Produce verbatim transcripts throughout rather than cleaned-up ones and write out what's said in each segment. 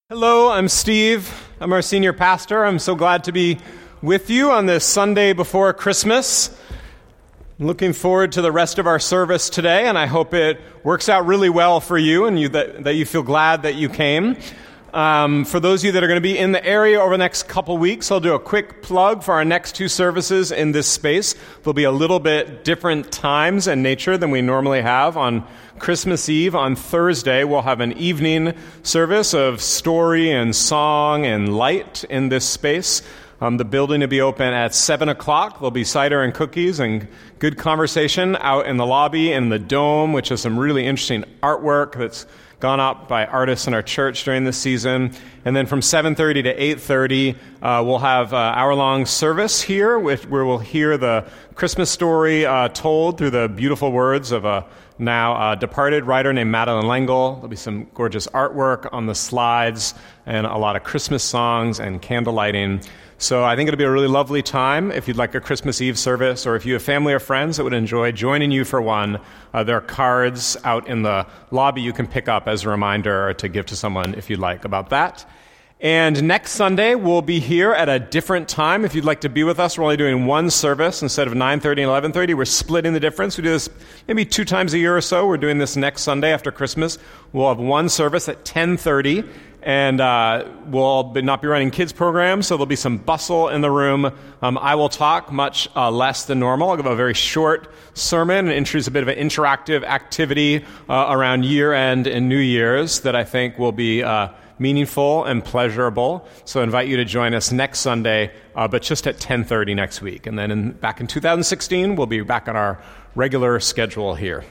Hello, I'm Steve. I'm our senior pastor. I'm so glad to be with you on this Sunday before Christmas. I'm looking forward to the rest of our service today, and I hope it works out really well for you and you that, that you feel glad that you came. Um, for those of you that are going to be in the area over the next couple weeks, I'll do a quick plug for our next two services in this space. There'll be a little bit different times and nature than we normally have. On Christmas Eve, on Thursday, we'll have an evening service of story and song and light in this space. Um, the building will be open at seven o'clock. There'll be cider and cookies and good conversation out in the lobby in the dome, which is some really interesting artwork that's gone up by artists in our church during this season. And then from seven thirty to eight thirty, uh, we'll have an hour-long service here with, where we'll hear the Christmas story uh, told through the beautiful words of a now uh, departed writer named Madeleine L'Engle. There'll be some gorgeous artwork on the slides and a lot of Christmas songs and candle lighting. So I think it'll be a really lovely time. If you'd like a Christmas Eve service, or if you have family or friends that would enjoy joining you for one, uh, there are cards out in the lobby you can pick up as a reminder or to give to someone if you'd like about that. And next Sunday, we'll be here at a different time. If you'd like to be with us, we're only doing one service instead of nine thirty and eleven thirty. We're splitting the difference. We do this maybe two times a year or so. We're doing this next Sunday after Christmas. We'll have one service at ten thirty, and uh, we'll be, not be running kids programs, so there'll be some bustle in the room. Um, I will talk much uh, less than normal. I'll give a very short sermon and introduce a bit of an interactive activity uh, around year-end and New Year's that I think will be uh, meaningful and pleasurable. So I invite you to join us next Sunday, uh, but just at ten thirty next week. And then in, back in two thousand sixteen, we'll be back on our regular schedule here.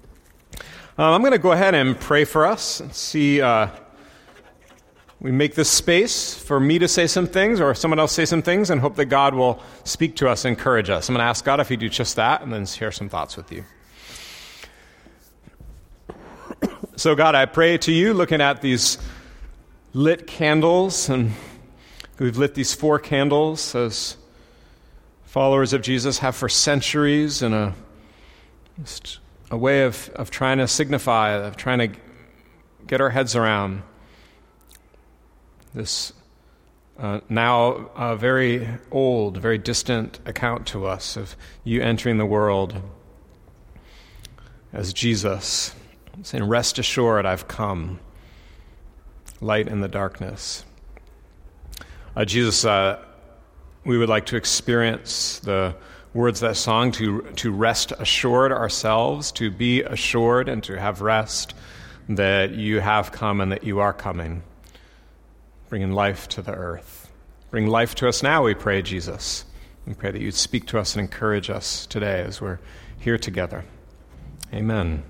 Um, I'm going to go ahead and pray for us and see... Uh, We make this space for me to say some things or someone else say some things and hope that God will speak to us, encourage us. I'm going to ask God if He'd do just that and then share some thoughts with you. So God, I pray to you, looking at these lit candles, and we've lit these four candles as followers of Jesus have for centuries, in a, just a way of, of trying to signify, of trying to get our heads around this uh, now uh, very old, very distant account to us of you entering the world as Jesus, saying, "Rest assured, I've come, light in the darkness." Uh, Jesus, uh, we would like to experience the words of that song, to, to rest assured ourselves, to be assured and to have rest that you have come and that you are coming, bringing life to the earth. Bring life to us now, we pray, Jesus. We pray that you'd speak to us and encourage us today as we're here together. Amen.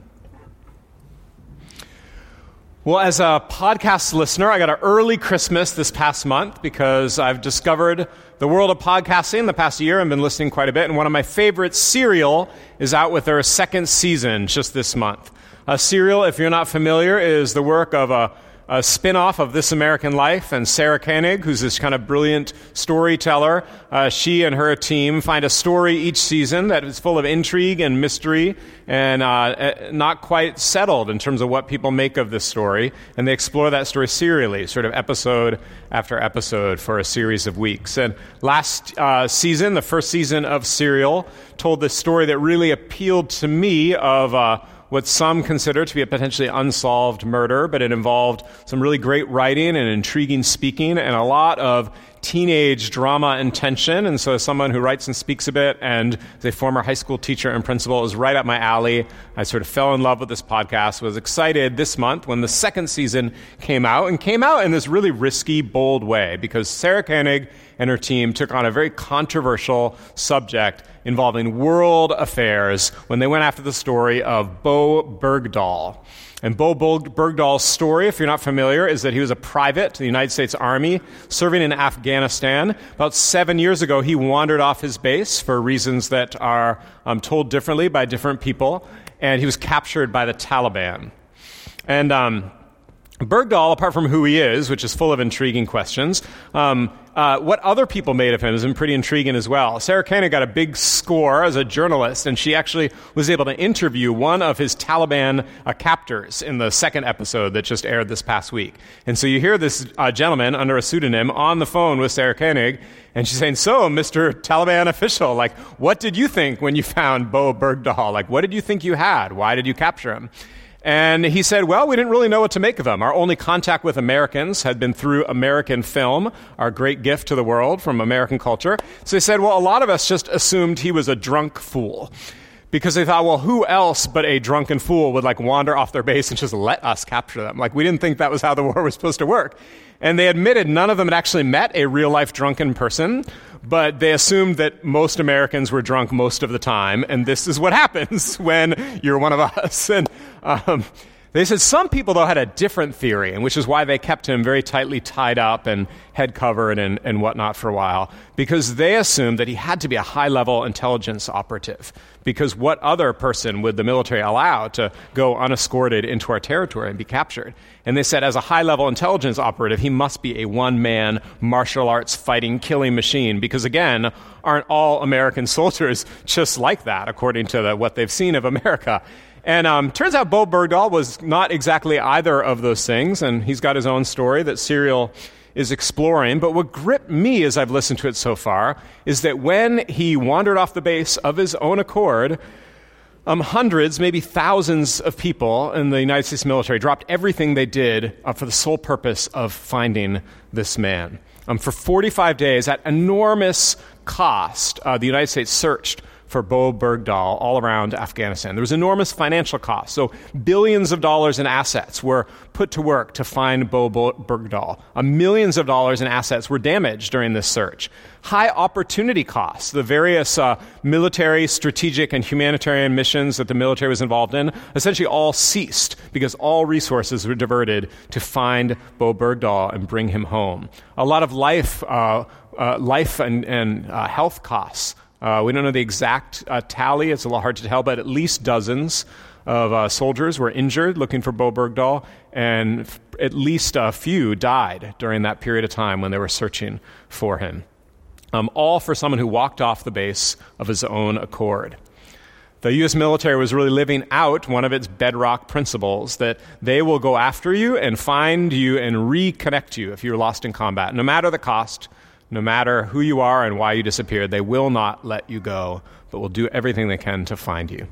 Well, as a podcast listener, I got an early Christmas this past month because I've discovered the world of podcasting the past year. I've been listening quite a bit, and one of my favorites, Serial, is out with their second season just this month. Uh, Serial, if you're not familiar, is the work of a a spin-off of This American Life, and Sarah Koenig, who's this kind of brilliant storyteller. Uh, she and her team find a story each season that is full of intrigue and mystery and uh, not quite settled in terms of what people make of this story, and they explore that story serially, sort of episode after episode for a series of weeks. And last uh, season, the first season of Serial, told this story that really appealed to me of uh, what some consider to be a potentially unsolved murder, but it involved some really great writing and intriguing speaking and a lot of teenage drama and tension. And so as someone who writes and speaks a bit and as a former high school teacher and principal, it was right up my alley. I sort of fell in love with this podcast, was excited this month when the second season came out, and came out in this really risky, bold way, because Sarah Koenig and her team took on a very controversial subject involving world affairs when they went after the story of Bowe Bergdahl. And Bowe Bergdahl's story, if you're not familiar, is that he was a private to the United States Army serving in Afghanistan. About seven years ago, he wandered off his base for reasons that are um, told differently by different people, and he was captured by the Taliban. And um, Bergdahl, apart from who he is, which is full of intriguing questions, um, uh, what other people made of him has been pretty intriguing as well. Sarah Koenig got a big score as a journalist, and she actually was able to interview one of his Taliban uh, captors in the second episode that just aired this past week. And so you hear this uh, gentleman under a pseudonym on the phone with Sarah Koenig, and she's saying, so, Mister Taliban official, like, what did you think when you found Bowe Bergdahl? Like, what did you think you had? Why did you capture him? And he said, well, we didn't really know what to make of him. Our only contact with Americans had been through American film, our great gift to the world from American culture. So he said, well, a lot of us just assumed he was a drunk fool, because they thought, well, who else but a drunken fool would like wander off their base and just let us capture them? Like, we didn't think that was how the war was supposed to work. And they admitted none of them had actually met a real-life drunken person, but they assumed that most Americans were drunk most of the time, and this is what happens when you're one of us. And um, they said some people, though, had a different theory, and which is why they kept him very tightly tied up and head covered and, and whatnot for a while, because they assumed that he had to be a high-level intelligence operative, because what other person would the military allow to go unescorted into our territory and be captured? And they said, as a high-level intelligence operative, he must be a one-man martial arts fighting, killing machine, because, again, aren't all American soldiers just like that, according to the, what they've seen of America? And um, turns out Bowe Bergdahl was not exactly either of those things, and he's got his own story that Serial is exploring. But what gripped me as I've listened to it so far is that when he wandered off the base of his own accord, um, hundreds, maybe thousands of people in the United States military dropped everything they did uh, for the sole purpose of finding this man. Um, for forty-five days, at enormous cost, uh, the United States searched for Bowe Bergdahl all around Afghanistan. There was enormous financial costs. So billions of dollars in assets were put to work to find Bowe Bergdahl. Uh, millions of dollars in assets were damaged during this search. High opportunity costs. The various uh, military, strategic, and humanitarian missions that the military was involved in essentially all ceased because all resources were diverted to find Bowe Bergdahl and bring him home. A lot of life, uh, uh, life and, and uh, health costs. Uh, we don't know the exact uh, tally. It's a lot hard to tell, but at least dozens of uh, soldiers were injured looking for Bowe Bergdahl, and f- at least a few died during that period of time when they were searching for him. Um, all for someone who walked off the base of his own accord. The U S military was really living out one of its bedrock principles, that they will go after you and find you and reconnect you if you're lost in combat, no matter the cost. No matter who you are and why you disappeared, they will not let you go, but will do everything they can to find you.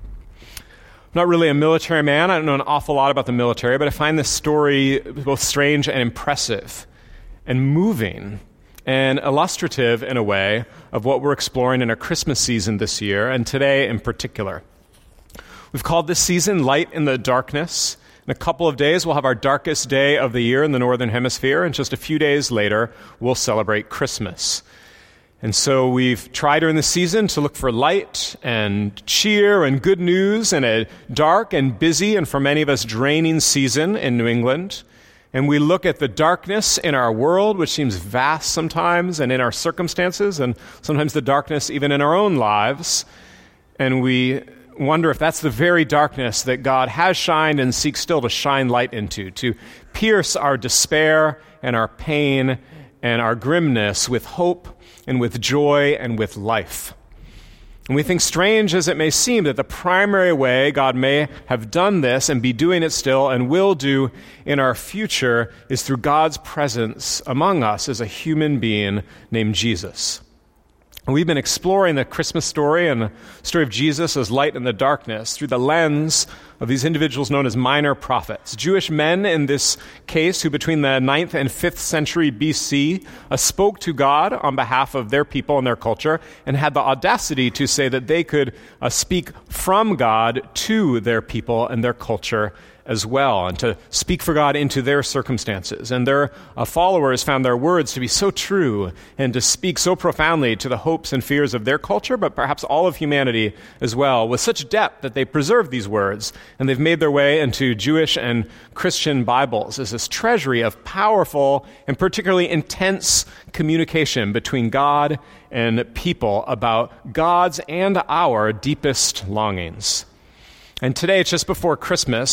I'm not really a military man. I don't know an awful lot about the military, but I find this story both strange and impressive and moving and illustrative in a way of what we're exploring in our Christmas season this year, and today in particular. We've called this season Light in the Darkness. In a couple of days, we'll have our darkest day of the year in the Northern Hemisphere, and just a few days later, we'll celebrate Christmas. And so we've tried during the season to look for light and cheer and good news in a dark and busy, and for many of us, draining season in New England. And we look at the darkness in our world, which seems vast sometimes, and in our circumstances, and sometimes the darkness even in our own lives. And we wonder if that's the very darkness that God has shined and seeks still to shine light into, to pierce our despair and our pain and our grimness with hope and with joy and with life. And we think, strange as it may seem, that the primary way God may have done this and be doing it still and will do in our future is through God's presence among us as a human being named Jesus. We've been exploring the Christmas story and the story of Jesus as light in the darkness through the lens of these individuals known as minor prophets, Jewish men in this case who between the ninth and fifth century B C uh, spoke to God on behalf of their people and their culture and had the audacity to say that they could uh, speak from God to their people and their culture as well, and to speak for God into their circumstances. And their uh, followers found their words to be so true and to speak so profoundly to the hopes and fears of their culture, but perhaps all of humanity as well, with such depth that they preserved these words, and they've made their way into Jewish and Christian Bibles as this treasury of powerful and particularly intense communication between God and people about God's and our deepest longings. And today, it's just before Christmas,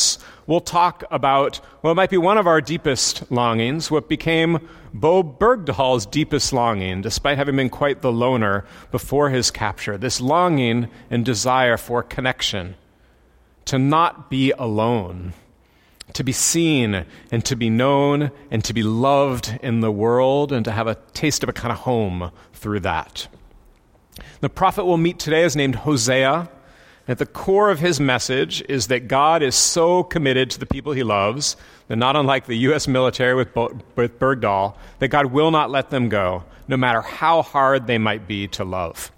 we'll talk about what might be one of our deepest longings, what became Bo Bergdahl's deepest longing, despite having been quite the loner before his capture, this longing and desire for connection, to not be alone, to be seen and to be known and to be loved in the world and to have a taste of a kind of home through that. The prophet we'll meet today is named Hosea. At the core of his message is that God is so committed to the people he loves, that not unlike the U S military with, Bo- with Bergdahl, that God will not let them go, no matter how hard they might be to love.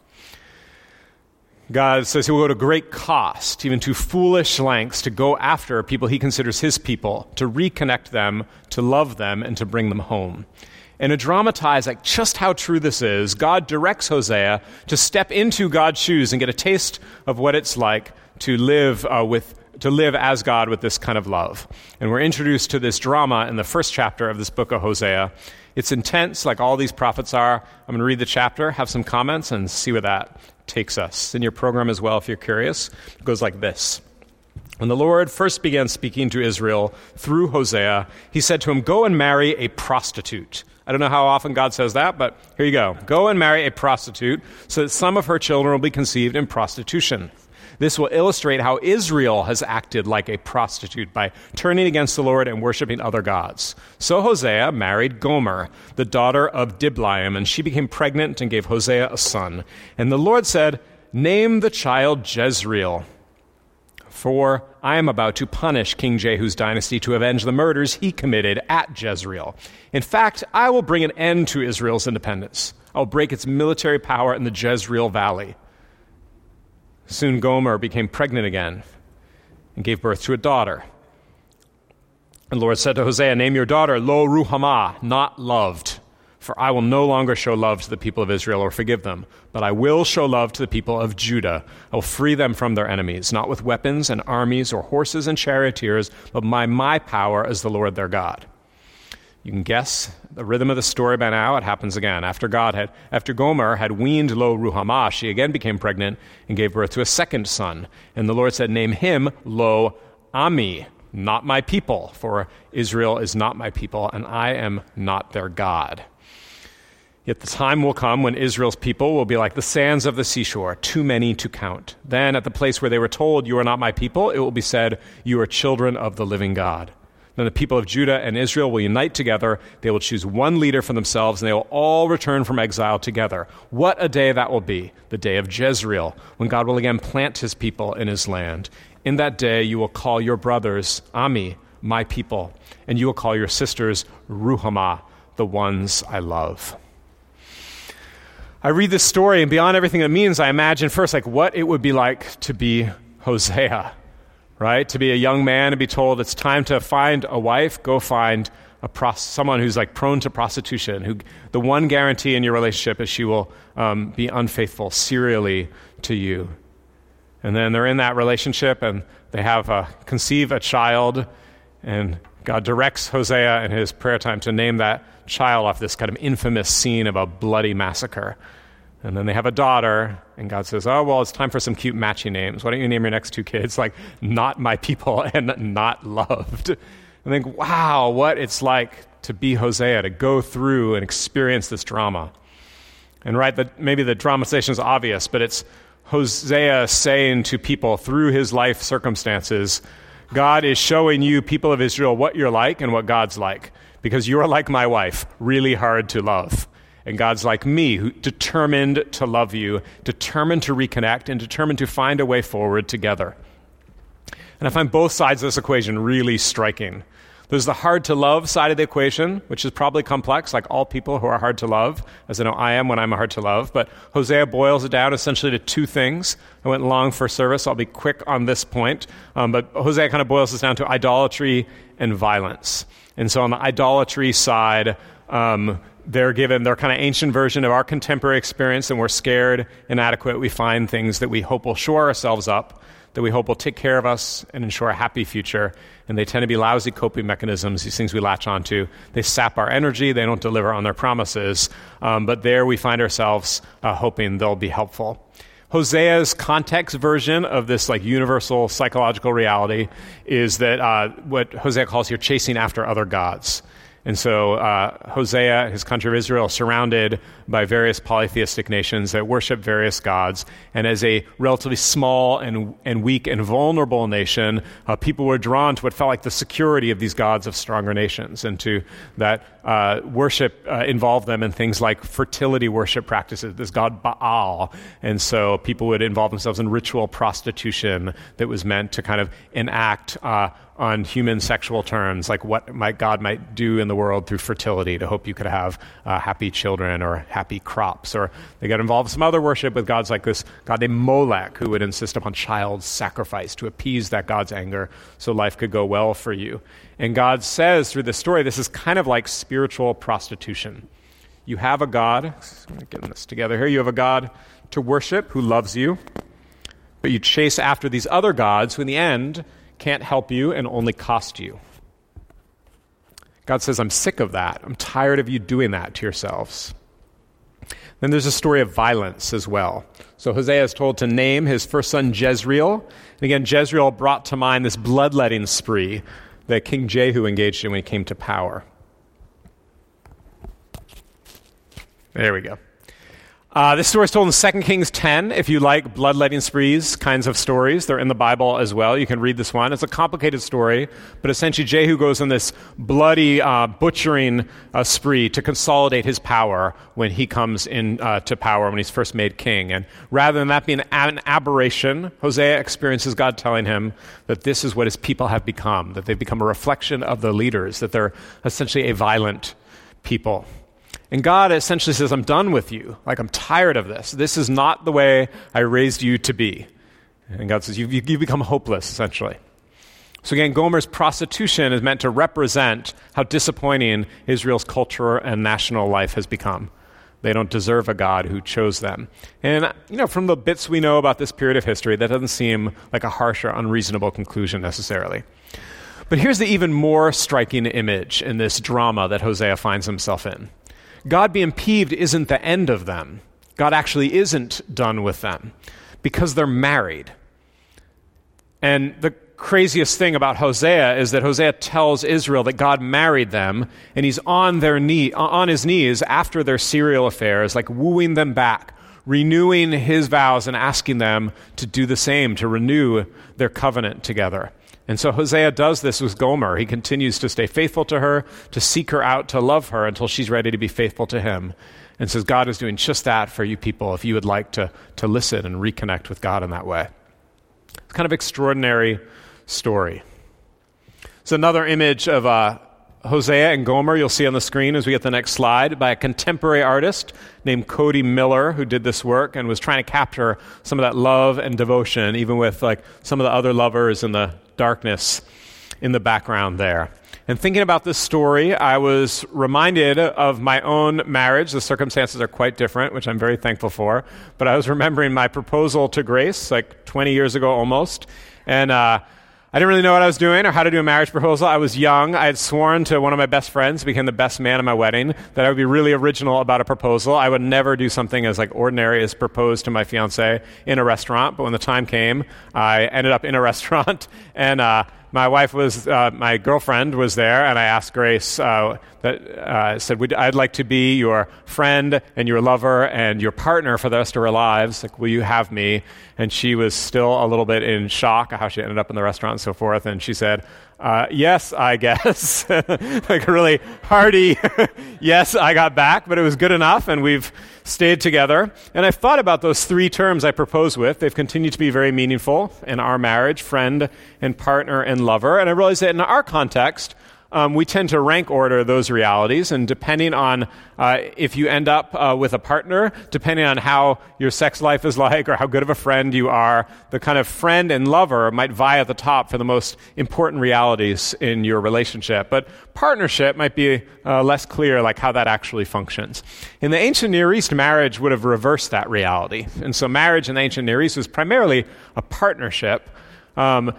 God says he will go to great cost, even to foolish lengths, to go after people he considers his people, to reconnect them, to love them, and to bring them home. And to dramatize like just how true this is, God directs Hosea to step into God's shoes and get a taste of what it's like to live uh, with to live as God with this kind of love. And we're introduced to this drama in the first chapter of this book of Hosea. It's intense, like all these prophets are. I'm going to read the chapter, have some comments, and see where that takes us. In your program as well, if you're curious, it goes like this. When the Lord first began speaking to Israel through Hosea, he said to him, "Go and marry a prostitute." I don't know how often God says that, but here you go. Go and marry a prostitute so that some of her children will be conceived in prostitution. This will illustrate how Israel has acted like a prostitute by turning against the Lord and worshiping other gods. So Hosea married Gomer, the daughter of Diblaim, and she became pregnant and gave Hosea a son. And the Lord said, "Name the child Jezreel, for I am about to punish King Jehu's dynasty to avenge the murders he committed at Jezreel. In fact, I will bring an end to Israel's independence. I will break its military power in the Jezreel Valley." Soon Gomer became pregnant again and gave birth to a daughter. And the Lord said to Hosea, "Name your daughter Lo Ruhamah, not loved. For I will no longer show love to the people of Israel or forgive them, but I will show love to the people of Judah. I will free them from their enemies, not with weapons and armies or horses and charioteers, but by my power as the Lord their God." You can guess the rhythm of the story by now. It happens again. After God had, after Gomer had weaned Lo Ruhamah, she again became pregnant and gave birth to a second son. And the Lord said, "Name him Lo Ami, not my people, for Israel is not my people, and I am not their God." Yet the time will come when Israel's people will be like the sands of the seashore, too many to count. Then at the place where they were told, "You are not my people," it will be said, "You are children of the living God." Then the people of Judah and Israel will unite together. They will choose one leader for themselves, and they will all return from exile together. What a day that will be, the day of Jezreel, when God will again plant his people in his land. In that day you will call your brothers Ami, my people, and you will call your sisters Ruhamah, the ones I love. I read this story, and beyond everything it means, I imagine first like what it would be like to be Hosea, right? To be a young man and be told it's time to find a wife, go find a pros- someone who's like prone to prostitution, who the one guarantee in your relationship is she will um, be unfaithful serially to you. And then they're in that relationship, and they have a, conceive a child, and God directs Hosea in his prayer time to name that child off this kind of infamous scene of a bloody massacre. And then they have a daughter, and God says, "Oh, well, it's time for some cute matchy names. Why don't you name your next two kids like Not My People and Not Loved?" And think, wow, what it's like to be Hosea, to go through and experience this drama. And right, that maybe the dramatization is obvious, but it's Hosea saying to people through his life circumstances, God is showing you, people of Israel, what you're like and what God's like. Because you are like my wife, really hard to love. And God's like me, who determined to love you, determined to reconnect, and determined to find a way forward together. And I find both sides of this equation really striking. There's the hard to love side of the equation, which is probably complex, like all people who are hard to love, as I know I am when I'm hard to love. But Hosea boils it down essentially to two things. I went long for service, so I'll be quick on this point. Um, but Hosea kind of boils this down to idolatry and violence. And so on the idolatry side, um, they're given their kind of ancient version of our contemporary experience, and we're scared, inadequate. We find things that we hope will shore ourselves up, that we hope will take care of us and ensure a happy future. And they tend to be lousy coping mechanisms, these things we latch onto. They sap our energy. They don't deliver on their promises. Um, but there we find ourselves uh, hoping they'll be helpful. Hosea's context version of this like universal psychological reality is that uh, what Hosea calls here chasing after other gods. And so uh, Hosea, his country of Israel, is surrounded by various polytheistic nations that worship various gods. And as a relatively small and, and weak and vulnerable nation, uh, people were drawn to what felt like the security of these gods of stronger nations, and to that uh, worship uh, involved them in things like fertility worship practices, this god Baal. And so people would involve themselves in ritual prostitution that was meant to kind of enact uh, on human sexual terms, like what might God might do in the world through fertility to hope you could have uh, happy children or happy crops. Or they got involved in some other worship with gods like this god named Molech, who would insist upon child sacrifice to appease that god's anger so life could go well for you. And God says through this story, this is kind of like spiritual prostitution. You have a God, I'm getting this together here, you have a God to worship who loves you, but you chase after these other gods who in the end can't help you and only cost you. God says, I'm sick of that. I'm tired of you doing that to yourselves. Then there's a story of violence as well. So Hosea is told to name his first son Jezreel. And again, Jezreel brought to mind this bloodletting spree that King Jehu engaged in when he came to power. There we go. Uh, this story is told in Second Kings ten. If you like bloodletting sprees kinds of stories, they're in the Bible as well. You can read this one. It's a complicated story, but essentially Jehu goes on this bloody uh, butchering uh, spree to consolidate his power when he comes in uh, to power, when he's first made king. And rather than that being an aberration, Hosea experiences God telling him that this is what his people have become, that they've become a reflection of the leaders, that they're essentially a violent people. And God essentially says, I'm done with you. Like, I'm tired of this. This is not the way I raised you to be. And God says, you've, you've become hopeless, essentially. So again, Gomer's prostitution is meant to represent how disappointing Israel's culture and national life has become. They don't deserve a God who chose them. And, you know, from the bits we know about this period of history, that doesn't seem like a harsh or unreasonable conclusion necessarily. But here's the even more striking image in this drama that Hosea finds himself in. God being peeved isn't the end of them. God actually isn't done with them because they're married. And the craziest thing about Hosea is that Hosea tells Israel that God married them, and he's on their knee, on his knees after their serial affairs, like wooing them back, renewing his vows and asking them to do the same, to renew their covenant together. And so Hosea does this with Gomer. He continues to stay faithful to her, to seek her out, to love her until she's ready to be faithful to him. And says, God is doing just that for you people if you would like to, to listen and reconnect with God in that way. It's kind of extraordinary story. It's another image of uh, Hosea and Gomer you'll see on the screen as we get the next slide, by a contemporary artist named Cody Miller, who did this work and was trying to capture some of that love and devotion, even with like some of the other lovers and the darkness in the background there. And thinking about this story, I was reminded of my own marriage. The circumstances are quite different, which I'm very thankful for. But I was remembering my proposal to Grace like twenty years ago almost. And uh, I didn't really know what I was doing or how to do a marriage proposal. I was young. I had sworn to one of my best friends, became the best man at my wedding, that I would be really original about a proposal. I would never do something as like ordinary as propose to my fiance in a restaurant. But when the time came, I ended up in a restaurant, and uh, my wife was, uh, my girlfriend was there, and I asked Grace, uh, that uh, said, Would, I'd like to be your friend and your lover and your partner for the rest of our lives. Like, will you have me? And she was still a little bit in shock at how she ended up in the restaurant and so forth. And she said, uh, yes, I guess. Like a really hearty, yes, I got back, but it was good enough, and we've stayed together. And I've thought about those three terms I propose with. They've continued to be very meaningful in our marriage: friend and partner and lover. And I realized that in our context, Um, we tend to rank order those realities, and depending on uh, if you end up uh, with a partner, depending on how your sex life is like or how good of a friend you are, the kind of friend and lover might vie at the top for the most important realities in your relationship. But partnership might be uh, less clear, like how that actually functions. In the ancient Near East, marriage would have reversed that reality. And so marriage in the ancient Near East was primarily a partnership. Um,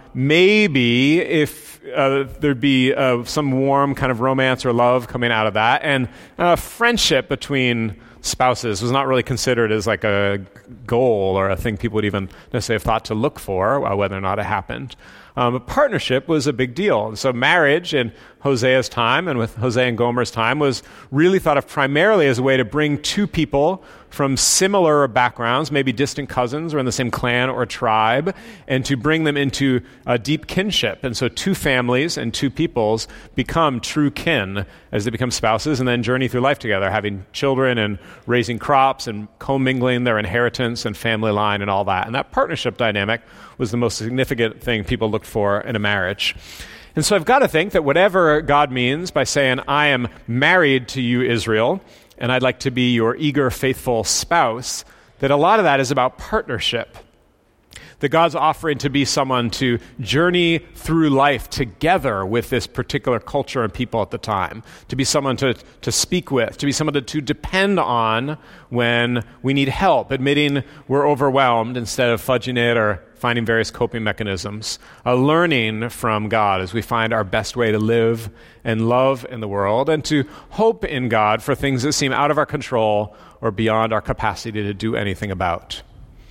maybe if uh, there'd be uh, some warm kind of romance or love coming out of that, and uh, friendship between spouses was not really considered as like a goal or a thing people would even necessarily have thought to look for, uh, whether or not it happened. Um, but partnership was a big deal. And so marriage in Hosea's time and with Hosea and Gomer's time was really thought of primarily as a way to bring two people from similar backgrounds, maybe distant cousins or in the same clan or tribe, and to bring them into a deep kinship. And so two families and two peoples become true kin as they become spouses and then journey through life together, having children and raising crops and commingling their inheritance and family line and all that. And that partnership dynamic was the most significant thing people looked for in a marriage. And so I've got to think that whatever God means by saying, I am married to you, Israel, and I'd like to be your eager, faithful spouse, that a lot of that is about partnership. That God's offering to be someone to journey through life together with this particular culture and people at the time, to be someone to, to speak with, to be someone to, to depend on when we need help, admitting we're overwhelmed instead of fudging it or finding various coping mechanisms, uh, learning from God as we find our best way to live and love in the world, and to hope in God for things that seem out of our control or beyond our capacity to do anything about.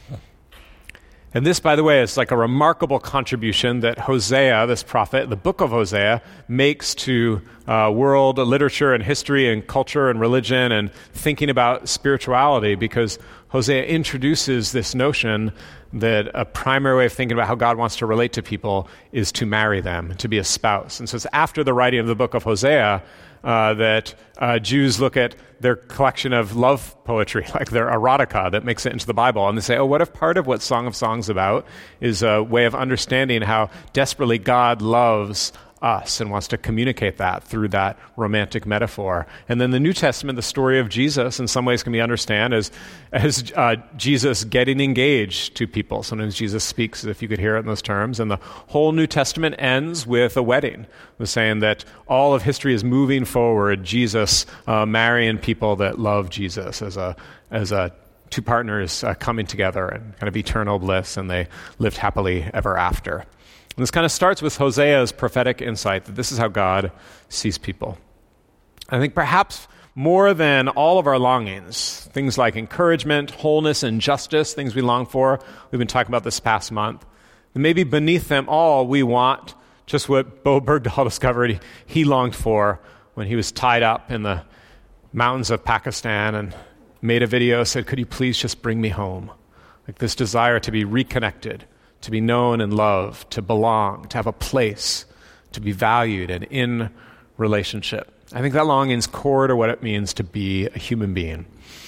And this, by the way, is like a remarkable contribution that Hosea, this prophet, the book of Hosea, makes to uh, world literature and history and culture and religion and thinking about spirituality, because Hosea introduces this notion that a primary way of thinking about how God wants to relate to people is to marry them, to be a spouse. And so it's after the writing of the book of Hosea uh, that uh, Jews look at their collection of love poetry, like their erotica that makes it into the Bible, and they say, oh, what if part of what Song of Songs is about is a way of understanding how desperately God loves us and wants to communicate that through that romantic metaphor. And then the New Testament, the story of Jesus, in some ways can be understood as, as uh, Jesus getting engaged to people. Sometimes Jesus speaks as if you could hear it in those terms. And the whole New Testament ends with a wedding, with saying that all of history is moving forward, Jesus uh, marrying people that love Jesus as a as a two partners uh, coming together in kind of eternal bliss, and they lived happily ever after. And this kind of starts with Hosea's prophetic insight that this is how God sees people. I think perhaps more than all of our longings, things like encouragement, wholeness, and justice, things we long for, we've been talking about this past month, and maybe beneath them all, we want just what Bo Bergdahl discovered he longed for when he was tied up in the mountains of Pakistan and made a video, said, could you please just bring me home? Like this desire to be reconnected, to be known and loved, to belong, to have a place, to be valued and in relationship. I think that longing is core to what it means to be a human being.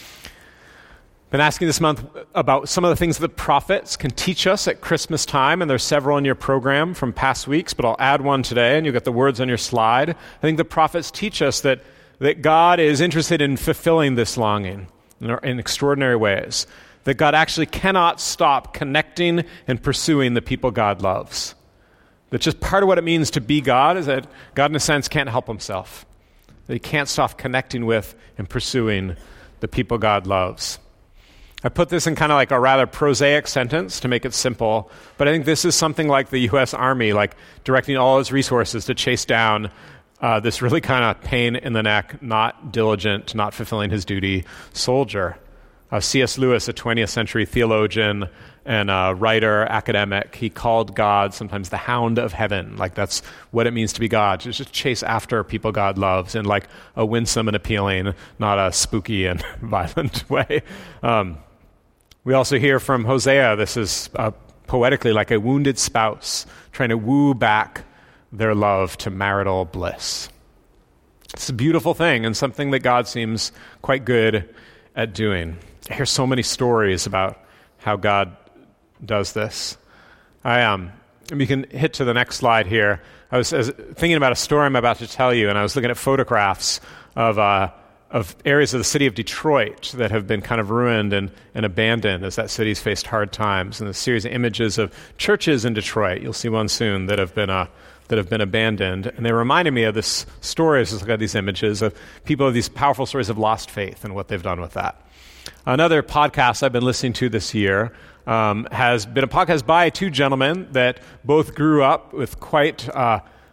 Been asking this month about some of the things that the prophets can teach us at Christmas time, and there's several in your program from past weeks, but I'll add one today, and you'll get the words on your slide. I think the prophets teach us that, that God is interested in fulfilling this longing in, in extraordinary ways. That God actually cannot stop connecting and pursuing the people God loves. That just part of what it means to be God is that God, in a sense, can't help himself. That he can't stop connecting with and pursuing the people God loves. I put this in kind of like a rather prosaic sentence to make it simple, but I think this is something like the U S Army, like directing all its resources to chase down uh, this really kind of pain in the neck, not diligent, not fulfilling his duty soldier. Uh, C S Lewis, a twentieth century theologian and uh, writer, academic, he called God sometimes the hound of heaven. Like that's what it means to be God, to just chase after people God loves in like a winsome and appealing, not a spooky and violent way. Um, we also hear from Hosea, this is uh, poetically like a wounded spouse trying to woo back their love to marital bliss. It's a beautiful thing and something that God seems quite good at doing. I hear so many stories about how God does this. I um, we can hit to the next slide here. I was, I was thinking about a story I'm about to tell you, and I was looking at photographs of uh, of areas of the city of Detroit that have been kind of ruined and, and abandoned as that city's faced hard times. And a series of images of churches in Detroit, you'll see one soon, that have been uh, that have been abandoned. And they reminded me of this story, I was looking at these images of people of these powerful stories of lost faith and what they've done with that. Another podcast I've been listening to this year um, has been a podcast by two gentlemen that both grew up with quite uh,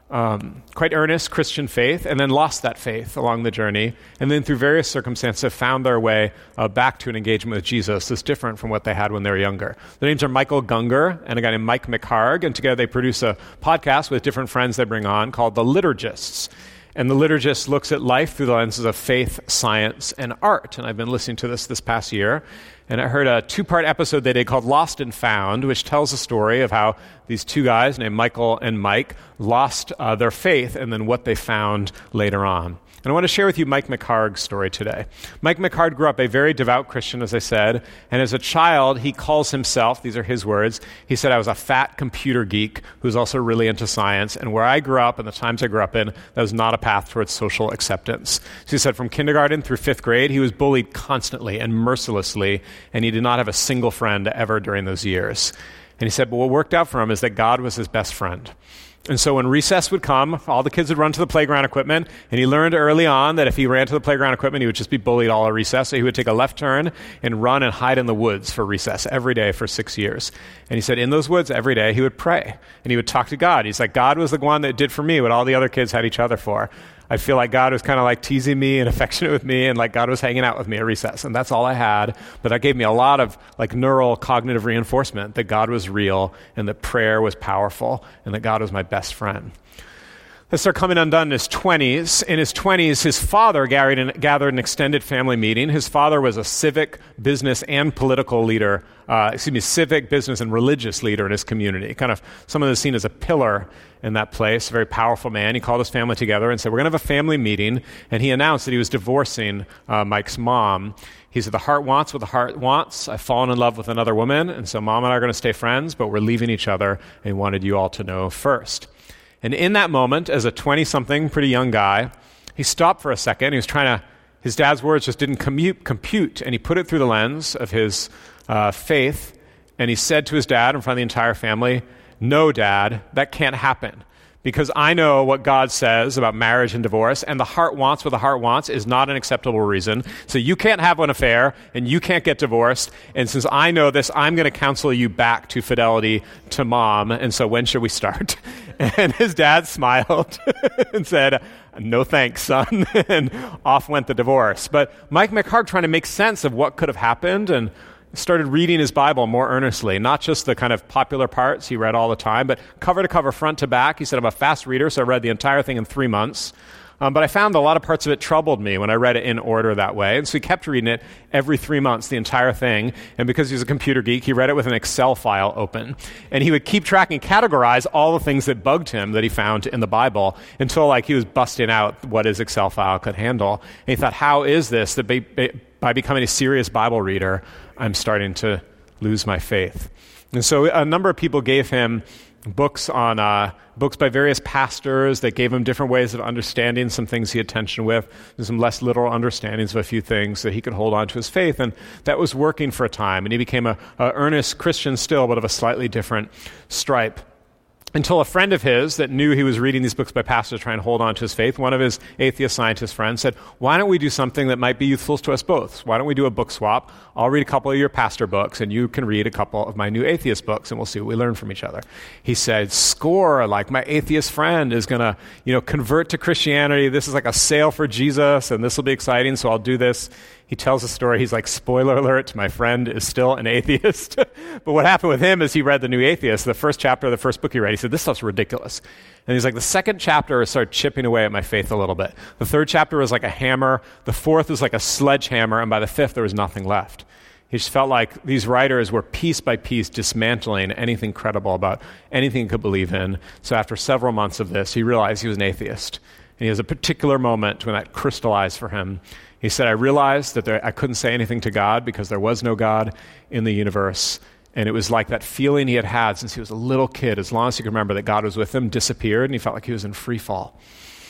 um, quite earnest Christian faith, and then lost that faith along the journey, and then through various circumstances have found their way uh, back to an engagement with Jesus that's different from what they had when they were younger. Their names are Michael Gungor and a guy named Mike McHargue, and together they produce a podcast with different friends they bring on called The Liturgists. And The Liturgist looks at life through the lenses of faith, science, and art. And I've been listening to this this past year. And I heard a two-part episode they did called Lost and Found, which tells the story of how these two guys named Michael and Mike lost uh, their faith and then what they found later on. And I want to share with you Mike McHargue's story today. Mike McHargue grew up a very devout Christian, as I said, and as a child, he calls himself, these are his words, he said, I was a fat computer geek who's also really into science, and where I grew up and the times I grew up in, that was not a path towards social acceptance. So he said from kindergarten through fifth grade, he was bullied constantly and mercilessly, and he did not have a single friend ever during those years. And he said, but what worked out for him is that God was his best friend. And so when recess would come, all the kids would run to the playground equipment, and he learned early on that if he ran to the playground equipment, he would just be bullied all of recess. So he would take a left turn and run and hide in the woods for recess every day for six years. And he said in those woods every day he would pray, and he would talk to God. He's like, God was the one that did for me what all the other kids had each other for. I feel like God was kind of like teasing me and affectionate with me, and like God was hanging out with me at recess, and that's all I had. But that gave me a lot of like neural cognitive reinforcement that God was real and that prayer was powerful and that God was my best friend. This started coming undone in his twenties. In his twenties, his father gathered an, gathered an extended family meeting. His father was a civic, business, and political leader, uh, excuse me, civic, business, and religious leader in his community. Kind of someone that's seen as a pillar in that place, a very powerful man. He called his family together and said, we're going to have a family meeting. And he announced that he was divorcing uh, Mike's mom. He said, the heart wants what the heart wants. I've fallen in love with another woman, and so mom and I are going to stay friends, but we're leaving each other, and he wanted you all to know first. And in that moment, as a twenty-something, pretty young guy, he stopped for a second. He was trying to, his dad's words just didn't commute, compute, and he put it through the lens of his uh, faith, and he said to his dad in front of the entire family, no, Dad, that can't happen. Because I know what God says about marriage and divorce, and the heart wants what the heart wants is not an acceptable reason. So you can't have an affair, and you can't get divorced. And since I know this, I'm going to counsel you back to fidelity to mom. And so when should we start? And his dad smiled and said, no thanks, son. And off went the divorce. But Mike McHargue trying to make sense of what could have happened and started reading his Bible more earnestly, not just the kind of popular parts he read all the time, but cover to cover, front to back. He said, I'm a fast reader, so I read the entire thing in three months. Um, but I found a lot of parts of it troubled me when I read it in order that way. And so he kept reading it every three months, the entire thing. And because he's a computer geek, he read it with an Excel file open. And he would keep track and categorize all the things that bugged him that he found in the Bible until like he was busting out what his Excel file could handle. And he thought, how is this that by, by becoming a serious Bible reader, I'm starting to lose my faith? And so a number of people gave him books on uh, books by various pastors that gave him different ways of understanding some things he had tension with, and some less literal understandings of a few things that he could hold on to his faith. And that was working for a time. And he became a, a earnest Christian still, but of a slightly different stripe. Until a friend of his that knew he was reading these books by pastors trying to hold on to his faith, one of his atheist scientist friends said, why don't we do something that might be useful to us both? Why don't we do a book swap? I'll read a couple of your pastor books, and you can read a couple of my new atheist books, and we'll see what we learn from each other. He said, score, like my atheist friend is going to, you know, convert to Christianity. This is like a sale for Jesus, and this will be exciting, so I'll do this. He tells a story. He's like, spoiler alert, my friend is still an atheist. But what happened with him is he read The New Atheist, the first chapter of the first book he read. He said, this stuff's ridiculous. And he's like, the second chapter started chipping away at my faith a little bit. The third chapter was like a hammer. The fourth was like a sledgehammer. And by the fifth, there was nothing left. He just felt like these writers were piece by piece dismantling anything credible about anything he could believe in. So after several months of this, he realized he was an atheist. And he has a particular moment when that crystallized for him. He said, I realized that there, I couldn't say anything to God because there was no God in the universe. And it was like that feeling he had had since he was a little kid, as long as he could remember that God was with him, disappeared, and he felt like he was in free fall.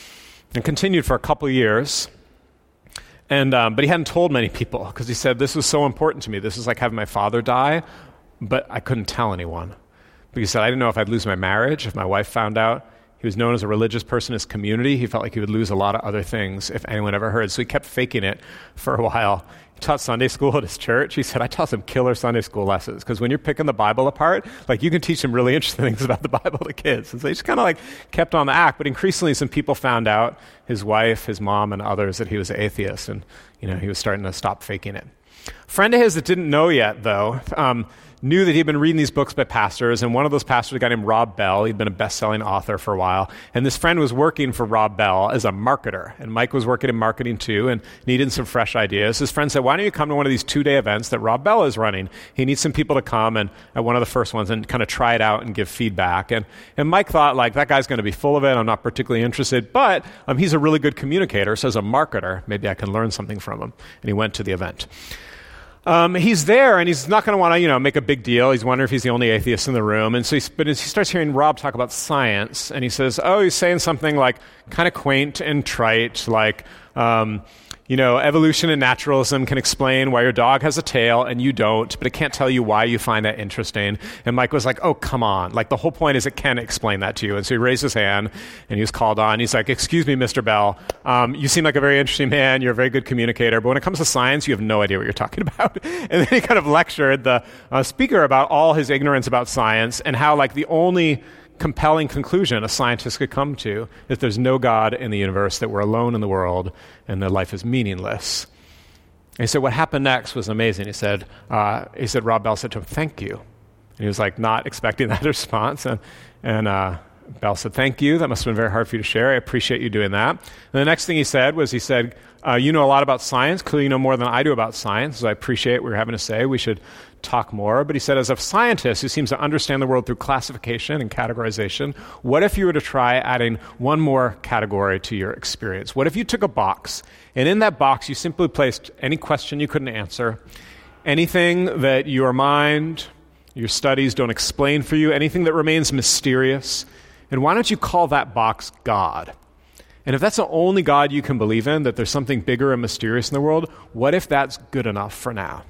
And continued for a couple of years. And um, but he hadn't told many people because he said, this was so important to me. This is like having my father die, but I couldn't tell anyone. Because he said, I didn't know if I'd lose my marriage, if my wife found out. He was known as a religious person in his community. He felt like he would lose a lot of other things if anyone ever heard. So he kept faking it for a while. taught Sunday school at his church. He said, I taught some killer Sunday school lessons because when you're picking the Bible apart, like you can teach some really interesting things about the Bible to kids. And so he just kind of like kept on the act. But increasingly, some people found out, his wife, his mom, and others, that he was an atheist, and you know he was starting to stop faking it. A friend of his that didn't know yet, though, um, knew that he'd been reading these books by pastors, and one of those pastors, a guy named Rob Bell, he'd been a best-selling author for a while, and this friend was working for Rob Bell as a marketer, and Mike was working in marketing too and needed some fresh ideas. His friend said, why don't you come to one of these two-day events that Rob Bell is running? He needs some people to come and at one of the first ones and kind of try it out and give feedback. And, and Mike thought, like, that guy's going to be full of it. I'm not particularly interested, but um, he's a really good communicator, so as a marketer, maybe I can learn something from him. And he went to the event. Um, he's there, and he's not going to want to, you know, make a big deal. He's wondering if he's the only atheist in the room. And so, he, but as he starts hearing Rob talk about science, and he says, "Oh, he's saying something like kind of quaint and trite, like, um, you know, evolution and naturalism can explain why your dog has a tail and you don't, but it can't tell you why you find that interesting." And Mike was like, "Oh, come on! Like the whole point is it can explain that to you." And so he raised his hand, and he was called on. He's like, "Excuse me, Mister Bell. Um, you seem like a very interesting man. You're a very good communicator, but when it comes to science, you have no idea what you're talking about." And then he kind of lectured the uh, speaker about all his ignorance about science and how, like, the only compelling conclusion a scientist could come to is there's no God in the universe, that we're alone in the world, and that life is meaningless. And he said what happened next was amazing. He said, uh, he said, Rob Bell said to him, "Thank you." And he was like not expecting that response. And, and uh, Bell said, "Thank you. That must have been very hard for you to share. I appreciate you doing that." And the next thing he said was, he said, uh, "You know a lot about science. Clearly you know more than I do about science. So I appreciate what you're having to say. We should talk more." But he said, as a scientist who seems to understand the world through classification and categorization, what if you were to try adding one more category to your experience? What if you took a box, and in that box you simply placed any question you couldn't answer, anything that your mind, your studies don't explain for you, anything that remains mysterious, and why don't you call that box God? And if that's the only God you can believe in, that there's something bigger and mysterious in the world, what if that's good enough for now?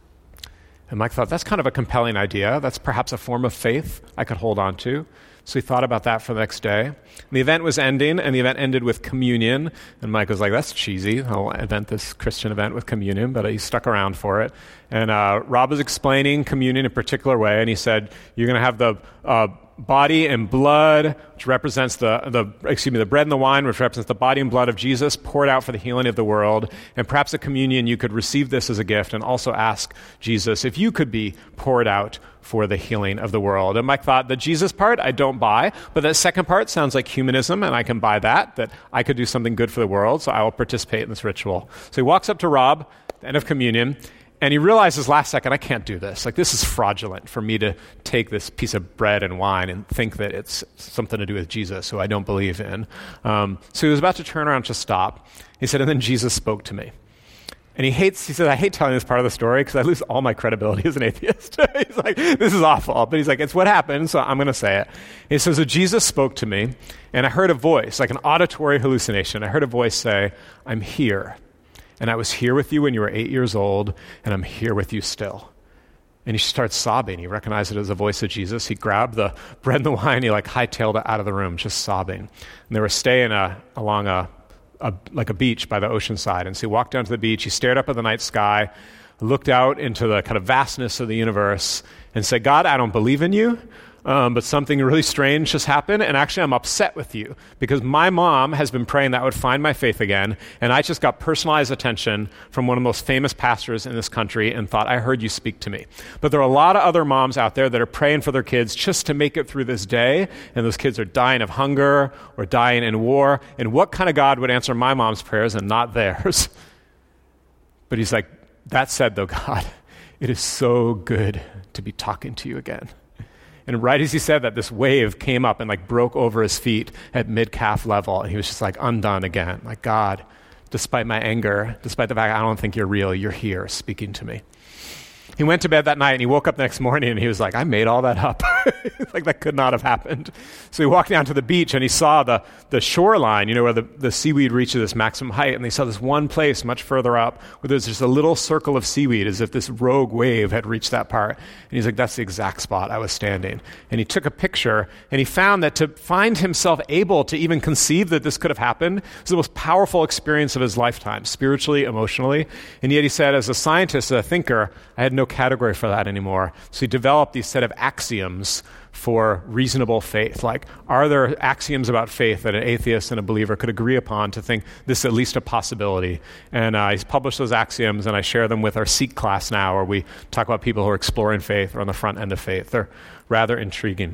And Mike thought, that's kind of a compelling idea. That's perhaps a form of faith I could hold on to. So he thought about that for the next day. And the event was ending, and the event ended with communion. And Mike was like, that's cheesy. I'll invent this Christian event with communion, but he stuck around for it. And uh, Rob was explaining communion in a particular way, and he said, you're going to have the uh, body and blood, which represents the, the, excuse me, the bread and the wine, which represents the body and blood of Jesus, poured out for the healing of the world. And perhaps at communion, you could receive this as a gift and also ask Jesus if you could be poured out for the healing of the world. And Mike thought, the Jesus part, I don't buy, but that second part sounds like humanism, and I can buy that, that I could do something good for the world, so I will participate in this ritual. So he walks up to Rob, at the end of communion, and he realizes last second, I can't do this. Like, this is fraudulent for me to take this piece of bread and wine and think that it's something to do with Jesus, who I don't believe in. Um, so he was about to turn around to stop. He said, and then Jesus spoke to me. And he hates, he said, I hate telling this part of the story because I lose all my credibility as an atheist. He's like, this is awful. But he's like, it's what happened, so I'm going to say it. He says, so Jesus spoke to me, and I heard a voice, like an auditory hallucination. I heard a voice say, I'm here. And I was here with you when you were eight years old, and I'm here with you still. And he starts sobbing. He recognized it as the voice of Jesus. He grabbed the bread and the wine. He like hightailed it out of the room, just sobbing. And they were staying a, along a, a like a beach by the ocean side. And so he walked down to the beach. He stared up at the night sky, looked out into the kind of vastness of the universe, and said, God, I don't believe in you. Um, but something really strange just happened, and actually I'm upset with you because my mom has been praying that I would find my faith again, and I just got personalized attention from one of the most famous pastors in this country and thought, I heard you speak to me. But there are a lot of other moms out there that are praying for their kids just to make it through this day, and those kids are dying of hunger or dying in war, and what kind of God would answer my mom's prayers and not theirs? But he's like, that said though, God, it is so good to be talking to you again. And right as he said that, this wave came up and like broke over his feet at mid-calf level. And he was just like undone again. Like, God, despite my anger, despite the fact I don't think you're real, you're here speaking to me. He went to bed that night and he woke up the next morning and he was like, I made all that up. Like that could not have happened. So he walked down to the beach and he saw the, the shoreline, you know, where the, the seaweed reaches this maximum height. And he saw this one place much further up where there's just a little circle of seaweed as if this rogue wave had reached that part. And he's like, that's the exact spot I was standing. And he took a picture and he found that to find himself able to even conceive that this could have happened was the most powerful experience of his lifetime, spiritually, emotionally. And yet he said, as a scientist, as a thinker, I had no category for that anymore. So he developed these set of axioms for reasonable faith. Like, are there axioms about faith that an atheist and a believer could agree upon to think this is at least a possibility? And uh, he's published those axioms, and I share them with our Seek class now, where we talk about people who are exploring faith or on the front end of faith. They're rather intriguing.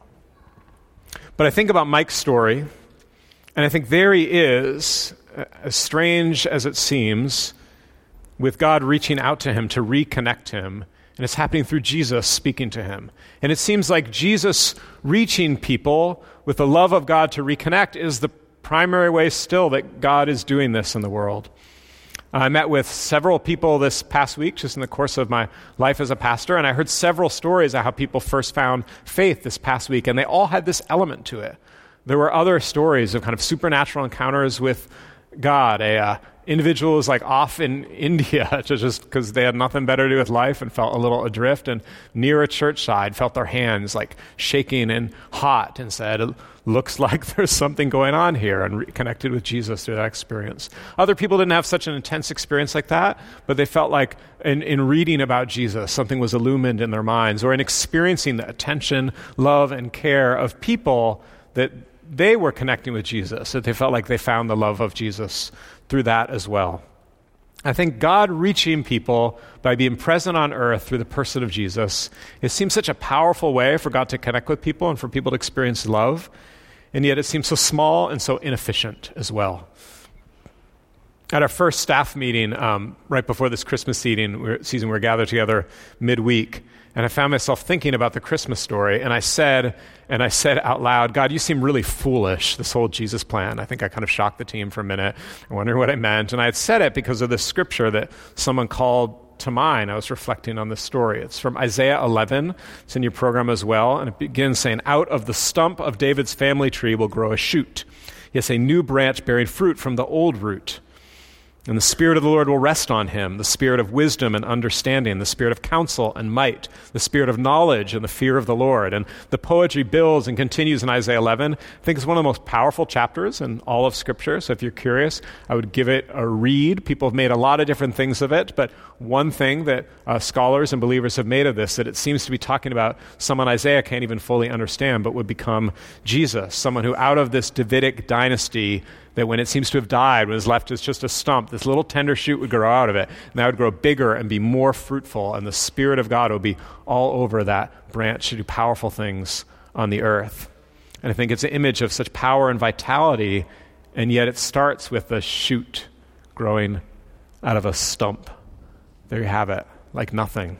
But I think about Mike's story, and I think there he is, as strange as it seems, with God reaching out to him to reconnect him. And it's happening through Jesus speaking to him. And it seems like Jesus reaching people with the love of God to reconnect is the primary way still that God is doing this in the world. I met with several people this past week, just in the course of my life as a pastor, and I heard several stories of how people first found faith this past week, and they all had this element to it. There were other stories of kind of supernatural encounters with God. A uh, individual was like off in India to just because they had nothing better to do with life and felt a little adrift, and near a church side felt their hands like shaking and hot and said, it looks like there's something going on here, and re- connected with Jesus through that experience. Other people didn't have such an intense experience like that, but they felt like in, in reading about Jesus, something was illumined in their minds, or in experiencing the attention, love, and care of people that they were connecting with Jesus, that they felt like they found the love of Jesus through that as well. I think God reaching people by being present on earth through the person of Jesus, it seems such a powerful way for God to connect with people and for people to experience love, and yet it seems so small and so inefficient as well. At our first staff meeting, um, right before this Christmas season, we're, season, we were gathered together midweek, and I found myself thinking about the Christmas story, and I said, and I said out loud, God, you seem really foolish, this whole Jesus plan. I think I kind of shocked the team for a minute. I wondered what I meant, and I had said it because of the scripture that someone called to mind. I was reflecting on this story. It's from Isaiah eleven. It's in your program as well, and it begins saying, out of the stump of David's family tree will grow a shoot. Yes, a new branch bearing fruit from the old root. And the Spirit of the Lord will rest on him, the Spirit of wisdom and understanding, the Spirit of counsel and might, the Spirit of knowledge and the fear of the Lord. And the poetry builds and continues in Isaiah eleven. I think it's one of the most powerful chapters in all of Scripture. So if you're curious, I would give it a read. People have made a lot of different things of it, but one thing that uh, scholars and believers have made of this, that it seems to be talking about someone Isaiah can't even fully understand, but would become Jesus, someone who out of this Davidic dynasty, that when it seems to have died, when it's left as just a stump, this little tender shoot would grow out of it, and that would grow bigger and be more fruitful, and the Spirit of God would be all over that branch to do powerful things on the earth. And I think it's an image of such power and vitality, and yet it starts with a shoot growing out of a stump. There you have it, like nothing.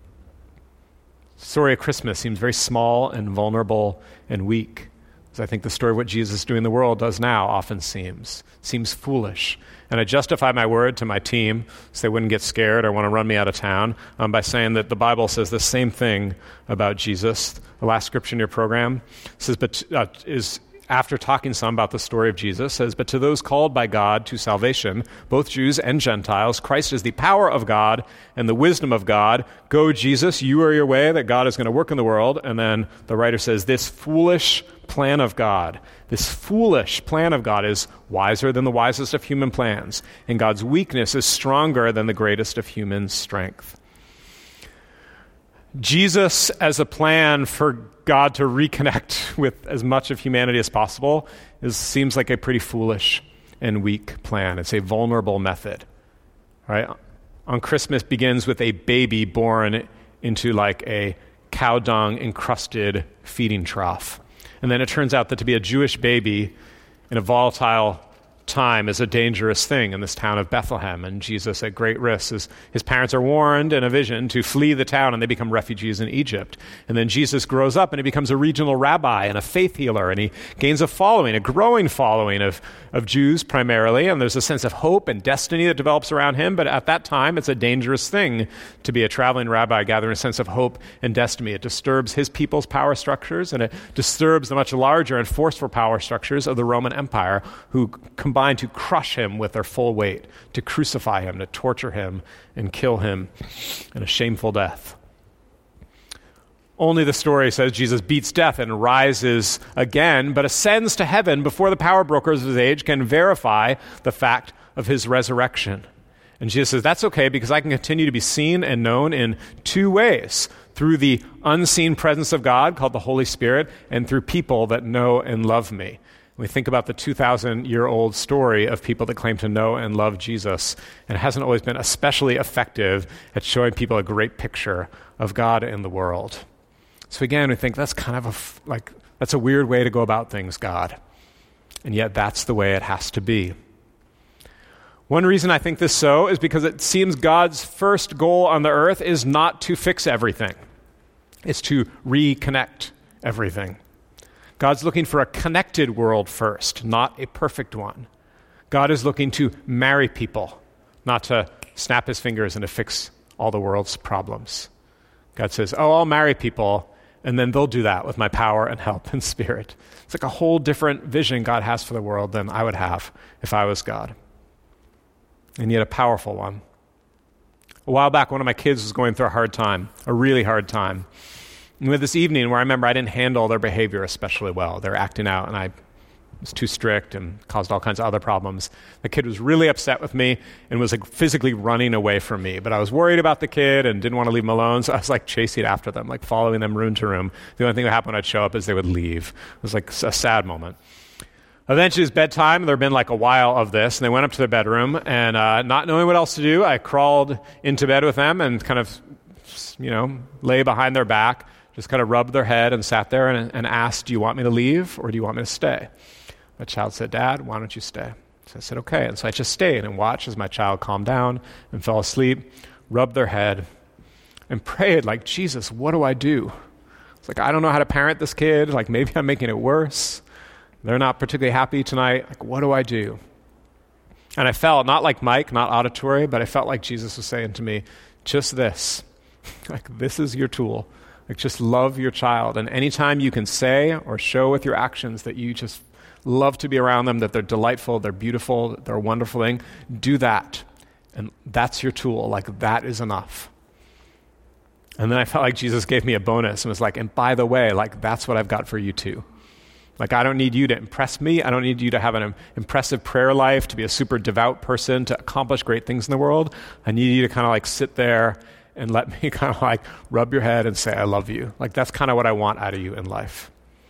The story of Christmas seems very small and vulnerable and weak. As I think the story of what Jesus is doing in the world does now often seems. Seems foolish. And I justify my word to my team so they wouldn't get scared or want to run me out of town um, by saying that the Bible says the same thing about Jesus. The last scripture in your program says, but uh, is after talking some about the story of Jesus, says, but to those called by God to salvation, both Jews and Gentiles, Christ is the power of God and the wisdom of God. Go, Jesus, you are your way that God is going to work in the world. And then the writer says, this foolish plan of God, this foolish plan of God is wiser than the wisest of human plans, and God's weakness is stronger than the greatest of human strength. Jesus as a plan for God to reconnect with as much of humanity as possible is, seems like a pretty foolish and weak plan. It's a vulnerable method. Right? On Christmas begins with a baby born into like a cow dung encrusted feeding trough. And then it turns out that to be a Jewish baby in a volatile time is a dangerous thing in this town of Bethlehem, and Jesus at great risk. His, his parents are warned in a vision to flee the town, and they become refugees in Egypt. And then Jesus grows up, and he becomes a regional rabbi and a faith healer, and he gains a following, a growing following of, of Jews primarily, and there's a sense of hope and destiny that develops around him, but at that time, it's a dangerous thing to be a traveling rabbi gathering a sense of hope and destiny. It disturbs his people's power structures, and it disturbs the much larger and forceful power structures of the Roman Empire, who combined to crush him with their full weight, to crucify him, to torture him, and kill him in a shameful death. Only the story says Jesus beats death and rises again, but ascends to heaven before the power brokers of his age can verify the fact of his resurrection. And Jesus says, that's okay, because I can continue to be seen and known in two ways: through the unseen presence of God, called the Holy Spirit, and through people that know and love me. We think about the two thousand year old story of people that claim to know and love Jesus, and it hasn't always been especially effective at showing people a great picture of God in the world. So again, we think that's kind of a, like, that's a weird way to go about things, God. And yet that's the way it has to be. One reason I think this so is because it seems God's first goal on the earth is not to fix everything. It's to reconnect everything. God's looking for a connected world first, not a perfect one. God is looking to marry people, not to snap his fingers and to fix all the world's problems. God says, oh, I'll marry people, and then they'll do that with my power and help and spirit. It's like a whole different vision God has for the world than I would have if I was God. And yet a powerful one. A while back, one of my kids was going through a hard time, a really hard time. And we had this evening where I remember I didn't handle their behavior especially well. They're acting out, and I was too strict and caused all kinds of other problems. The kid was really upset with me and was like physically running away from me. But I was worried about the kid and didn't want to leave him alone, so I was like chasing after them, like following them room to room. The only thing that happened when I'd show up is they would leave. It was like a sad moment. Eventually, it was bedtime. There had been like a while of this, and they went up to their bedroom, and uh, not knowing what else to do, I crawled into bed with them and kind of, you know, lay behind their back, just kind of rubbed their head and sat there and, and asked, do you want me to leave or do you want me to stay? My child said, Dad, why don't you stay? So I said, okay. And so I just stayed and watched as my child calmed down and fell asleep, rubbed their head, and prayed like, Jesus, what do I do? It's like, I don't know how to parent this kid. Like, maybe I'm making it worse. They're not particularly happy tonight. Like, what do I do? And I felt, not like Mike, not auditory, but I felt like Jesus was saying to me, just this. Like, this is your tool. Like, just love your child. And anytime you can say or show with your actions that you just love to be around them, that they're delightful, they're beautiful, they're a wonderful thing, do that. And that's your tool. Like, that is enough. And then I felt like Jesus gave me a bonus and was like, and by the way, like, that's what I've got for you too. Like, I don't need you to impress me. I don't need you to have an impressive prayer life, to be a super devout person, to accomplish great things in the world. I need you to kind of like sit there and let me kind of like rub your head and say, I love you. Like, that's kind of what I want out of you in life.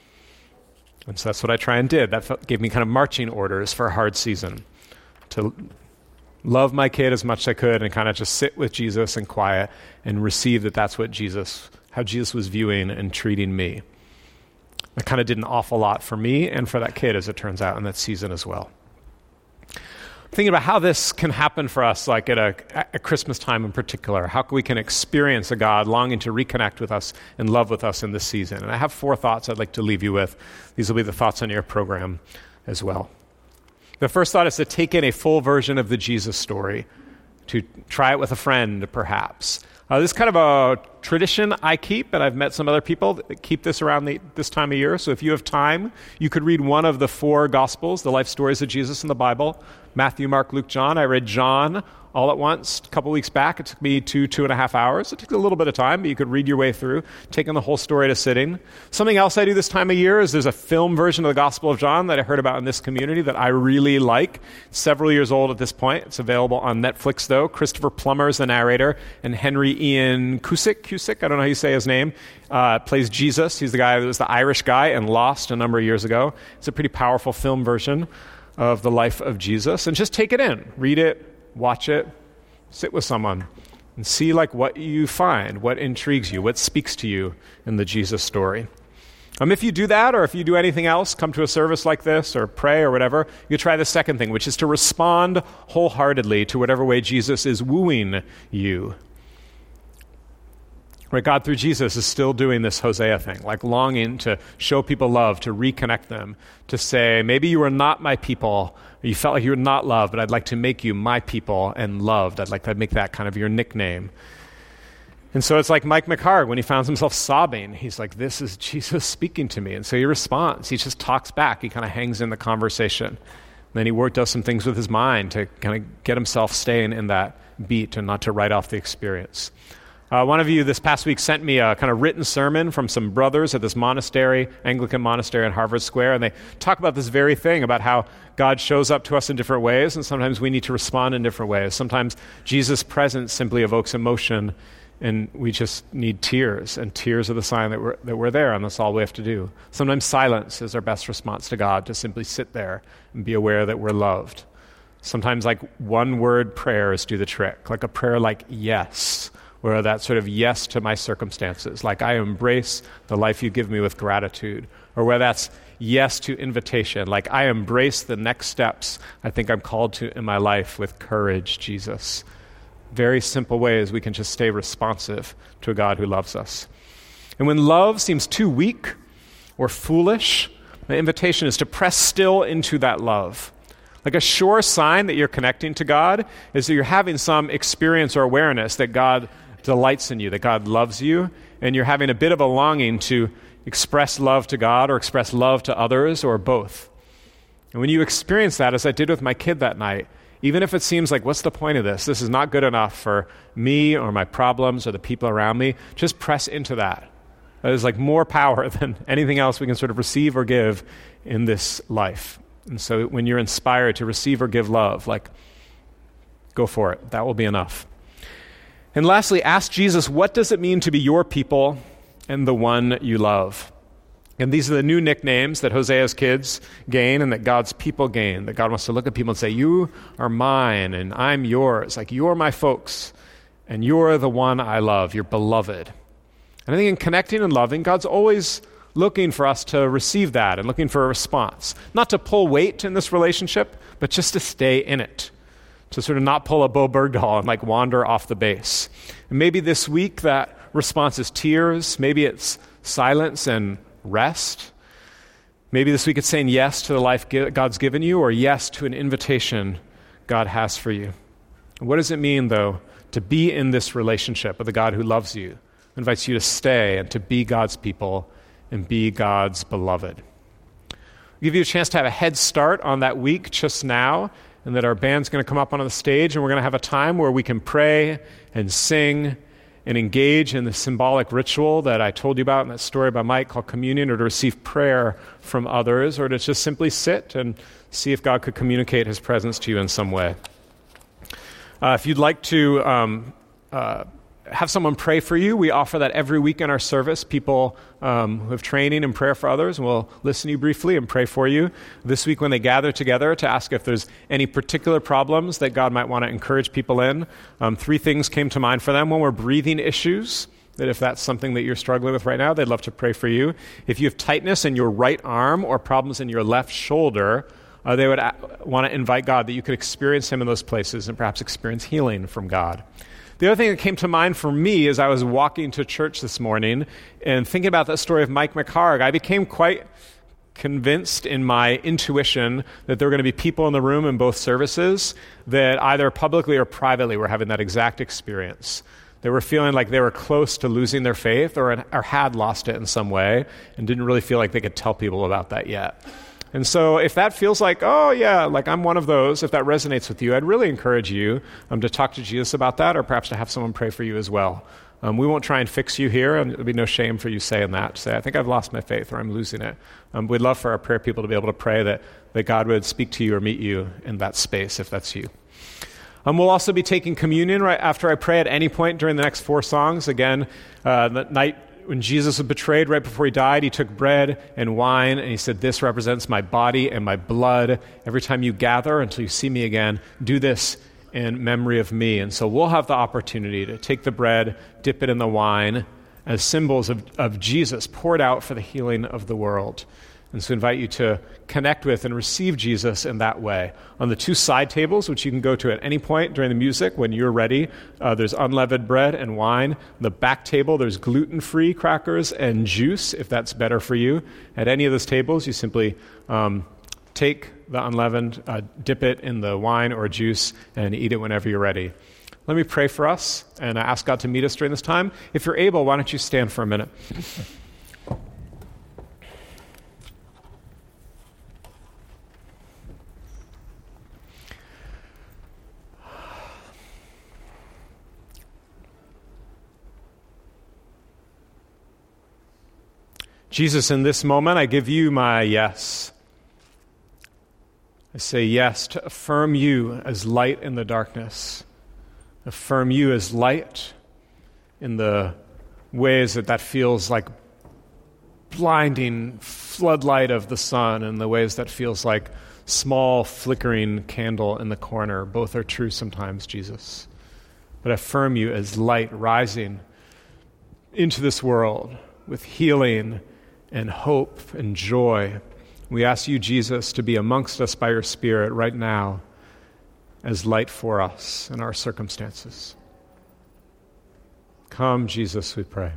And so that's what I try and did. That felt, gave me kind of marching orders for a hard season, to love my kid as much as I could and kind of just sit with Jesus in quiet and receive that that's what Jesus, how Jesus was viewing and treating me. That kind of did an awful lot for me and for that kid, as it turns out, in that season as well. Thinking about how this can happen for us, like at a at Christmas time in particular, how we can experience a God longing to reconnect with us and love with us in this season. And I have four thoughts I'd like to leave you with. These will be the thoughts on your program as well. The first thought is to take in a full version of the Jesus story, to try it with a friend, perhaps. Uh, this is kind of a tradition I keep, and I've met some other people that keep this around the, this time of year. So if you have time, you could read one of the four Gospels, the life stories of Jesus in the Bible: Matthew, Mark, Luke, John. I read John all at once a couple weeks back. It took me two, two and a half hours. It took a little bit of time, but you could read your way through, taking the whole story at a sitting. Something else I do this time of year is there's a film version of the Gospel of John that I heard about in this community that I really like. It's several years old at this point. It's available on Netflix, though. Christopher Plummer is the narrator, and Henry Ian Cusick, Cusick, I don't know how you say his name, uh, plays Jesus. He's the guy that was the Irish guy and Lost a number of years ago. It's a pretty powerful film version of the life of Jesus. And just take it in. Read it. Watch it, sit with someone, and see like what you find, what intrigues you, what speaks to you in the Jesus story. Um, if you do that, or if you do anything else, come to a service like this, or pray, or whatever, you try the second thing, which is to respond wholeheartedly to whatever way Jesus is wooing you. Right, God through Jesus is still doing this Hosea thing, like longing to show people love, to reconnect them, to say, maybe you are not my people, or you felt like you were not loved, but I'd like to make you my people and loved. I'd like to make that kind of your nickname. And so it's like Mike McHargue, when he finds himself sobbing, he's like, this is Jesus speaking to me. And so he responds. He just talks back. He kind of hangs in the conversation. And then he work, does some things with his mind to kind of get himself staying in that beat and not to write off the experience. Uh, one of you this past week sent me a kind of written sermon from some brothers at this monastery, Anglican monastery in Harvard Square, and they talk about this very thing, about how God shows up to us in different ways, and sometimes we need to respond in different ways. Sometimes Jesus' presence simply evokes emotion, and we just need tears, and tears are the sign that we're, that we're there, and that's all we have to do. Sometimes silence is our best response to God, to simply sit there and be aware that we're loved. Sometimes like one-word prayers do the trick, like a prayer like yes, where that sort of yes to my circumstances, like I embrace the life you give me with gratitude, or where that's yes to invitation, like I embrace the next steps I think I'm called to in my life with courage, Jesus. Very simple ways we can just stay responsive to a God who loves us. And when love seems too weak or foolish, the invitation is to press still into that love. Like a sure sign that you're connecting to God is that you're having some experience or awareness that God delights in you, that God loves you, and you're having a bit of a longing to express love to God or express love to others or both. And when you experience that, as I did with my kid that night, even if it seems like, what's the point of this? This is not good enough for me or my problems or the people around me. Just press into that. That is like more power than anything else we can sort of receive or give in this life. And so when you're inspired to receive or give love, like, go for it. That will be enough. And lastly, ask Jesus, what does it mean to be your people and the one you love? And these are the new nicknames that Hosea's kids gain and that God's people gain, that God wants to look at people and say, you are mine and I'm yours. Like, you're my folks and you're the one I love. You're beloved. And I think in connecting and loving, God's always looking for us to receive that and looking for a response. Not to pull weight in this relationship, but just to stay in it. To sort of not pull a Bo Bergdahl and like wander off the base. And maybe this week that response is tears. Maybe it's silence and rest. Maybe this week it's saying yes to the life God's given you, or yes to an invitation God has for you. What does it mean, though, to be in this relationship with a God who loves you, who invites you to stay and to be God's people and be God's beloved? I'll give you a chance to have a head start on that week just now, and that our band's going to come up onto the stage, and we're going to have a time where we can pray and sing and engage in the symbolic ritual that I told you about in that story by Mike called communion, or to receive prayer from others, or to just simply sit and see if God could communicate his presence to you in some way. Uh, if you'd like to um, uh, have someone pray for you, we offer that every week in our service. People um, who have training and prayer for others will listen to you briefly and pray for you. This week when they gather together to ask if there's any particular problems that God might want to encourage people in, um, three things came to mind for them. One were breathing issues, that if that's something that you're struggling with right now, they'd love to pray for you. If you have tightness in your right arm or problems in your left shoulder, uh, they would a- want to invite God that you could experience him in those places and perhaps experience healing from God. The other thing that came to mind for me as I was walking to church this morning and thinking about that story of Mike McHargue, I became quite convinced in my intuition that there were going to be people in the room in both services that either publicly or privately were having that exact experience. They were feeling like they were close to losing their faith or, or had lost it in some way and didn't really feel like they could tell people about that yet. And so if that feels like, oh yeah, like I'm one of those, if that resonates with you, I'd really encourage you um, to talk to Jesus about that, or perhaps to have someone pray for you as well. Um, we won't try and fix you here, and there'll be no shame for you saying that. Say, I think I've lost my faith, or I'm losing it. Um, we'd love for our prayer people to be able to pray that, that God would speak to you or meet you in that space, if that's you. Um, we'll also be taking communion right after I pray at any point during the next four songs. Again, uh, the night when Jesus was betrayed, right before he died, he took bread and wine, and he said, this represents my body and my blood. Every time you gather until you see me again, do this in memory of me. And so we'll have the opportunity to take the bread, dip it in the wine, as symbols of, of Jesus poured out for the healing of the world. And so I invite you to connect with and receive Jesus in that way. On the two side tables, which you can go to at any point during the music when you're ready, uh, there's unleavened bread and wine. On the back table, there's gluten-free crackers and juice, if that's better for you. At any of those tables, you simply um, take the unleavened, uh, dip it in the wine or juice, and eat it whenever you're ready. Let me pray for us, and I ask God to meet us during this time. If you're able, why don't you stand for a minute? Jesus, in this moment, I give you my yes. I say yes to affirm you as light in the darkness. Affirm you as light in the ways that that feels like blinding floodlight of the sun, and the ways that feels like small flickering candle in the corner. Both are true sometimes, Jesus. But affirm you as light rising into this world with healing and hope and joy. We ask you, Jesus, to be amongst us by your Spirit right now as light for us in our circumstances. Come, Jesus, we pray.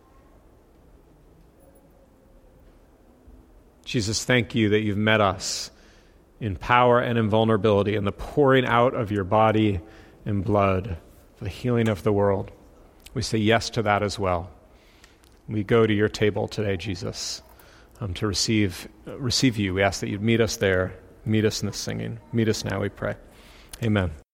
Jesus, thank you that you've met us in power and in vulnerability, in the pouring out of your body and blood for the healing of the world. We say yes to that as well. We go to your table today, Jesus, um, to receive uh, receive you. We ask that you'd meet us there, meet us in the singing. Meet us now, we pray. Amen.